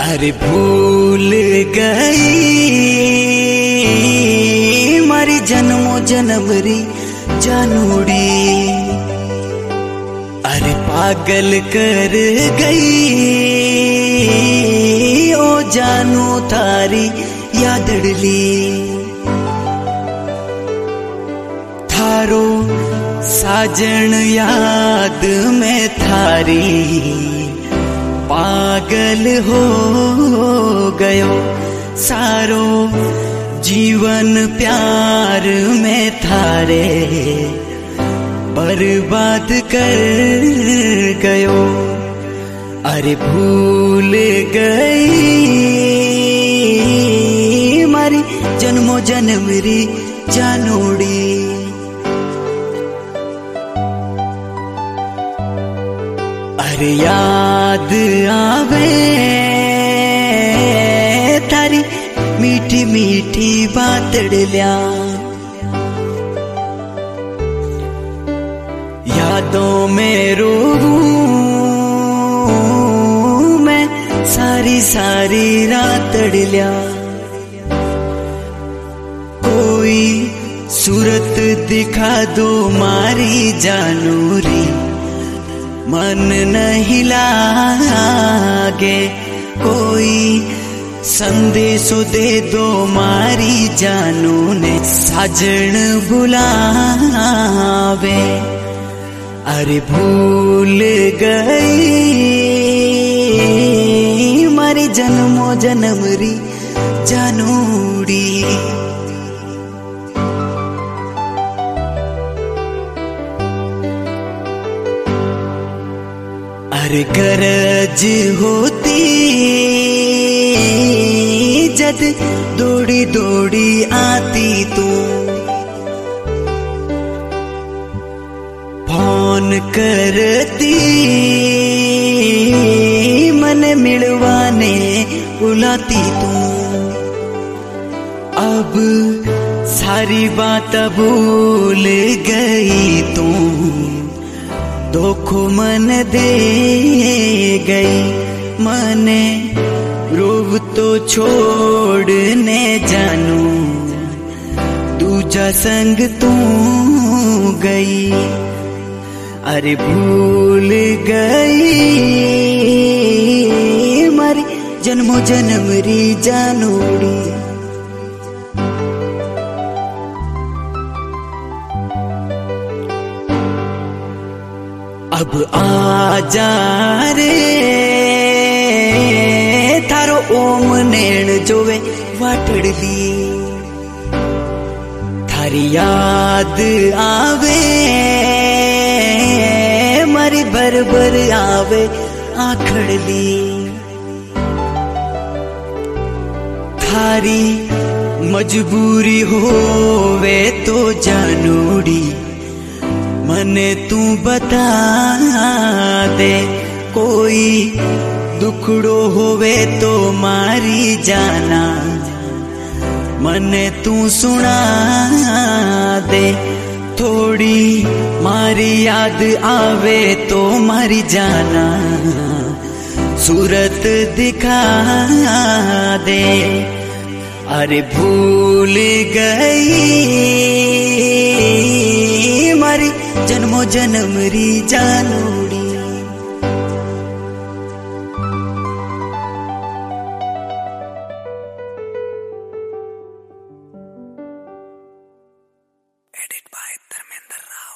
अरे भूल गई मारी जन्मों जन्म री जानूड़ी। अरे पागल कर गई ओ जानू थारी यादड़ली। थारो साजन याद में थारी पागल हो गयो। सारो जीवन प्यार में थारे बर्बाद कर गयो। अरे भूल गई मारी जन्मों जन्म री जानूड़ी। अरे याद आवे थारी मीठी मीठी बातड़ल्या। यादों में रोऊं मैं सारी सारी रातड़ल्या। कोई सूरत दिखा दो मारी जानूरी मन नहीं लागे। कोई संदेशो दे दो मारी जानू ने साजन बुलावे। अरे भूल गई मारी जन्मों जन्म री जानूड़ी। अरे गरज होती जद दौड़ी दौड़ी आती तू। फोन करती मन मिलवाने बुलाती तू। अब सारी बात भूल गई तू। धोखो मन दे गई मने रूप तो छोड़ने जानू। दूजा संग तू गई। अरे भूल गई मारी जन्मों जन्म री जानूड़ी। अब आजा रे थारो ओम नेण जोवे वाटड़ली। थारी याद आवे मारी बरबर आवे आखड़ली। थारी मजबूरी होवे तो जानूड़ी मने तू बता दे। कोई दुखड़ो होवे तो मारी जाना मने तू सुना दे। थोड़ी मारी याद आवे तो मारी जाना सूरत दिखा दे। अरे भूल गई मारी जन्मों जन्म री जानू।